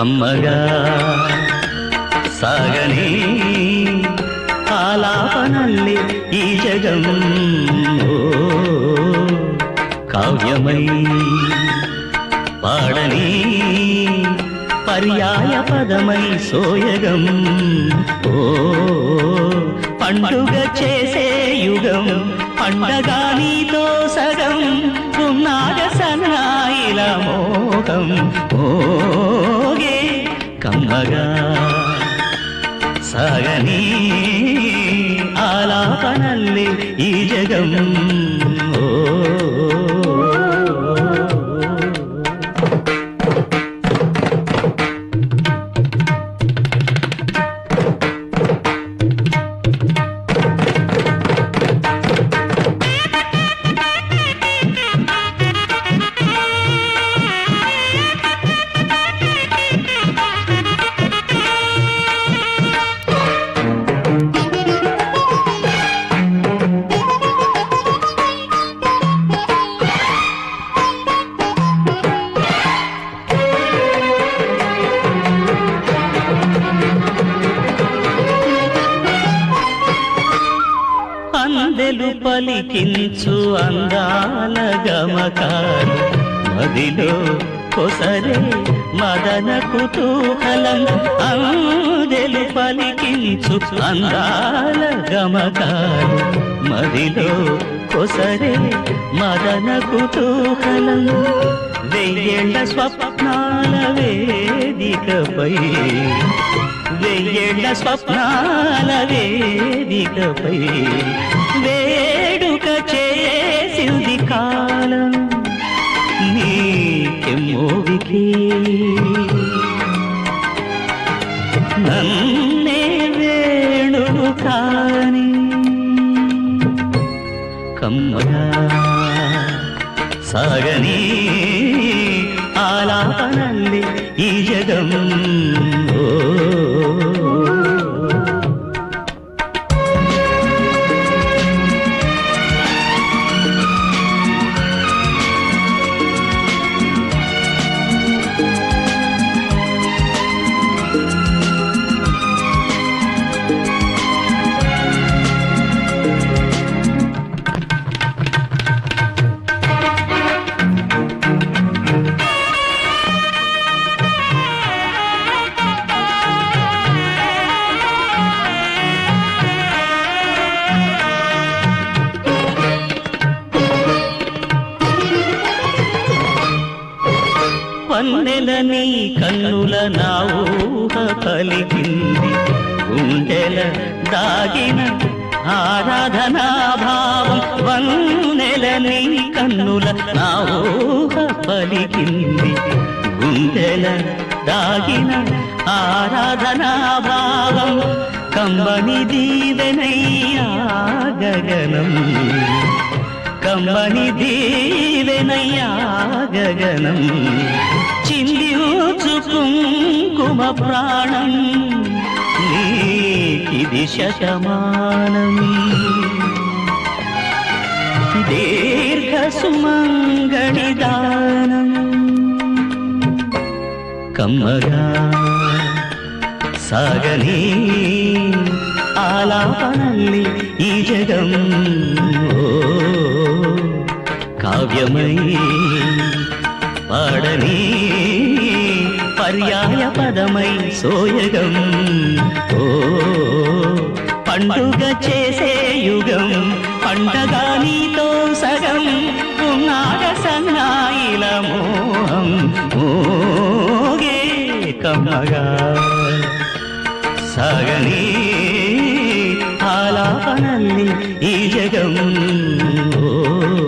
కమ్మగా సాగని ఆలాపనల్లి ఈ జగం ఓ కావ్యమై పాడని పర్యాయ పదమై సోయగం ఓ పండుగ చేసే యుగం పండగా నీతో సగం ఉన్నాగ సన్నాయిల మోహం ఓగే కమ్మగా సాగని ఆలాపనల్లి ఈ జగం ఓ అందెలు పలికించు అందాల గమకాలు మదిలో కొసరే మదన కుతూహలం అందెలు పలికించు అందాల గమకాలు మదిలో కొసరే మదన కుతూహలం వెయ్యేళ్ల స్వప్నాల వేదికపై వెయ్యేళ్ల స్వప్నాల వేదికపై వేడుక చేసింది కాలం నీకెమ్మోవికి నన్నే వేణువు కాని కమ్మగా సాగని ఆలాపనల్లి ఈ జగం ఓ వన్నెల నీ కన్నుల నా ఊహ పలికింది గుండెల దాగిన ఆరాధనా భావం వన్నెల నీ కన్నుల నా ఊహ పలికింది గుండెల దాగిన ఆరాధనా భావం కమ్మని దీవెనయ్యా గగనం కమ్మని దీవెనయ్యా గగనం చిందించు కుంకుమ ప్రాణం నీకిది శతమానం దీర్ఘ సుమంగళి దానం కమ్మగా సాగని ఆలాపనల్లి ఈ జగం ఓ కావ్యమై పాడని పర్యాయ పదమై సోయగం ఓ పండుగ చేసే యుగం పండగా నీతో సగం ఉన్నాగ సన్నాయిల మోహం ఓగే కమ్మగా సాగని ఆలాపనల్లి ఈ జగం ఓ